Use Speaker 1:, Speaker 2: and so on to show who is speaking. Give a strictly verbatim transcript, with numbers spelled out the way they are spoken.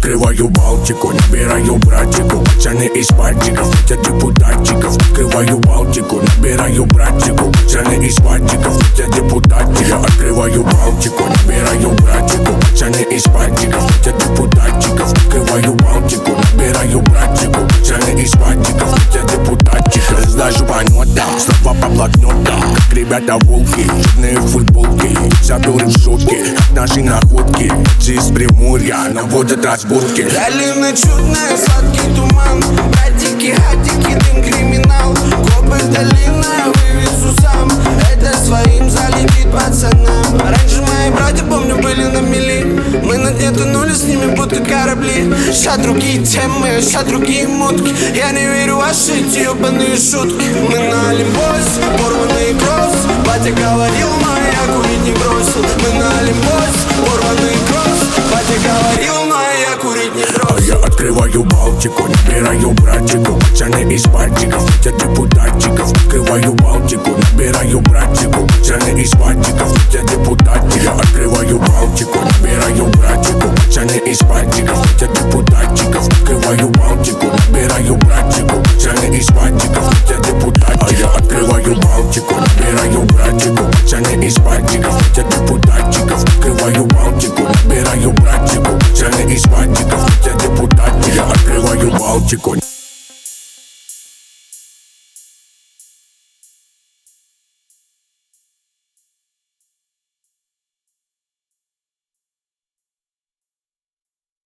Speaker 1: открываю Балтику, набираю братику, пацаны из пальчиков, хотят депутатчиков. Открываю Балтику, набираю братику, пацаны из пальчиков, хотят депутатчиков. Я открываю Балтику, набираю братику, пацаны из пальчиков, хотят депутатчиков. Открываю Балтику, набираю братику, пацаны из пальчиков, хотят депутатчиков. Сдажу по нотам, слова по блокнотам, как ребята волки, жирные футболки, заберу в шутки, наши находки. Из Приморья наводят разборки.
Speaker 2: Долина чудная, сладкий туман, братики, хатики, дым, криминал. Копы долина, вывезу сам, это своим залетит пацанам. Раньше мои братья, помню, были на мели, мы на дне тонули, с ними будто корабли. Ща другие темы, ща другие мутки, я не верю в ваши эти ебаные шутки. Мы на Олимпосе, порванный кросс, батя говорил, но я курить не бросил. Мы на Олимпосе, порванный кросс, батя говорил, но я курить не бросил.
Speaker 1: А я открываю Балтику, набираю братику, пацаны из пальчиков, хотят депутатчиков. Открываю Балтику, набираю братику, пацаны из пальчиков, хотят депутатчиков. Я открываю Балтику, набираю братику, пацаны из пальчиков, хотят депутатчиков.